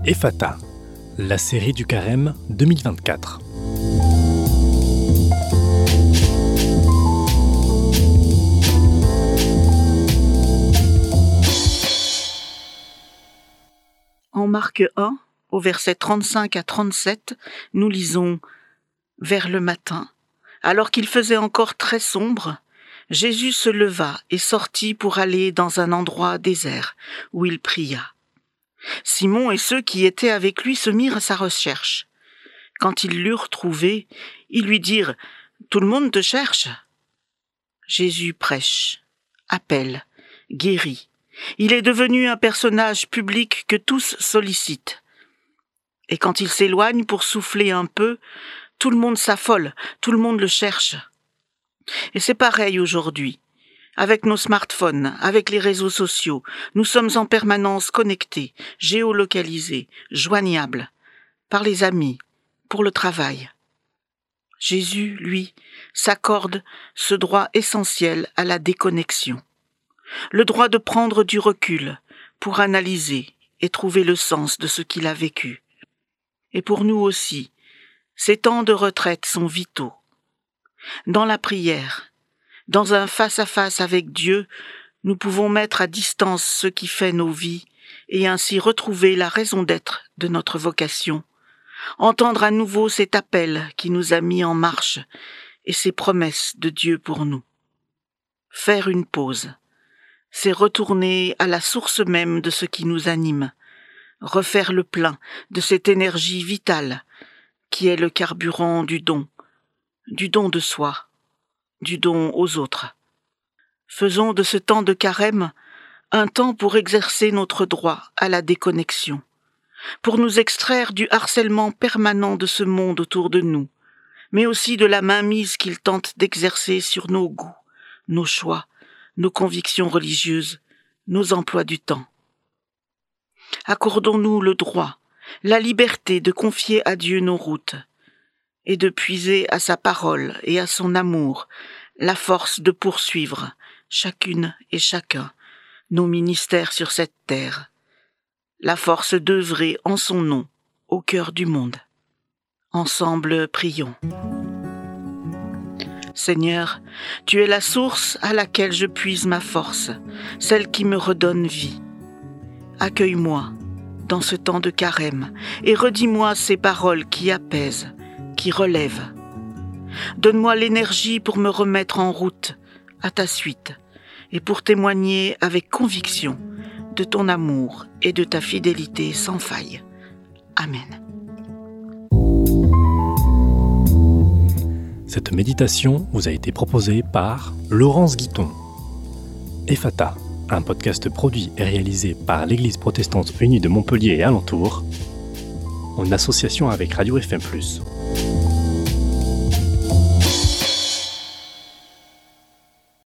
Ephata, la série du Carême 2024. En Marc 1, au verset 35 à 37, nous lisons « Vers le matin, alors qu'il faisait encore très sombre, Jésus se leva et sortit pour aller dans un endroit désert, où il pria. Simon et ceux qui étaient avec lui se mirent à sa recherche. Quand ils l'eurent trouvé, ils lui dirent « Tout le monde te cherche !» Jésus prêche, appelle, guérit. Il est devenu un personnage public que tous sollicitent. Et quand il s'éloigne pour souffler un peu, tout le monde s'affole, tout le monde le cherche. Et c'est pareil aujourd'hui. Avec nos smartphones, avec les réseaux sociaux, nous sommes en permanence connectés, géolocalisés, joignables, par les amis, pour le travail. Jésus, lui, s'accorde ce droit essentiel à la déconnexion. Le droit de prendre du recul pour analyser et trouver le sens de ce qu'il a vécu. Et pour nous aussi, ces temps de retraite sont vitaux. Dans la prière, dans un face-à-face avec Dieu, nous pouvons mettre à distance ce qui fait nos vies et ainsi retrouver la raison d'être de notre vocation, entendre à nouveau cet appel qui nous a mis en marche et ces promesses de Dieu pour nous. Faire une pause, c'est retourner à la source même de ce qui nous anime, refaire le plein de cette énergie vitale qui est le carburant du don de soi, du don aux autres. Faisons de ce temps de carême un temps pour exercer notre droit à la déconnexion, pour nous extraire du harcèlement permanent de ce monde autour de nous, mais aussi de la mainmise qu'il tente d'exercer sur nos goûts, nos choix, nos convictions religieuses, nos emplois du temps. Accordons-nous le droit, la liberté de confier à Dieu nos routes et de puiser à sa parole et à son amour la force de poursuivre, chacune et chacun, nos ministères sur cette terre, la force d'œuvrer en son nom au cœur du monde. Ensemble, prions. Seigneur, tu es la source à laquelle je puise ma force, celle qui me redonne vie. Accueille-moi dans ce temps de carême et redis-moi ces paroles qui apaisent, qui relèvent. Donne-moi l'énergie pour me remettre en route à ta suite et pour témoigner avec conviction de ton amour et de ta fidélité sans faille. Amen. Cette méditation vous a été proposée par Laurence Guiton. Ephata, un podcast produit et réalisé par l'Église protestante unie de Montpellier et alentours, en association avec Radio FM+.